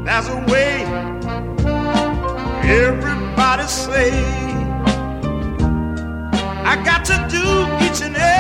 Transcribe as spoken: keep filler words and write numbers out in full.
There's a way everybody say I got to do each and every